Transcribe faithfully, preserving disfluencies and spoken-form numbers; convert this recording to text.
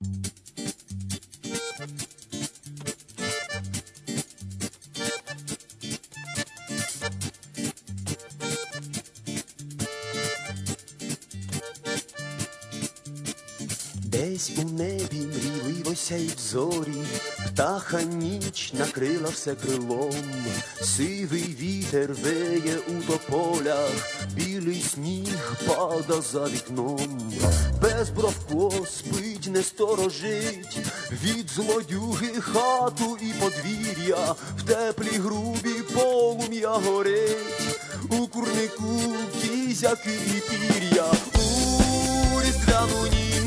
Десь у небі мрійливо сяють зорі, птаха ніч накрила все крилом, сивий вітер веє у тополях, білий сніг пада за вікном. Безбровко спить, не сторожить, від злодюги хату і подвір'я, в теплій грубі полум'я горить, у курнику кізяки і пір'я. У різдвяну ніч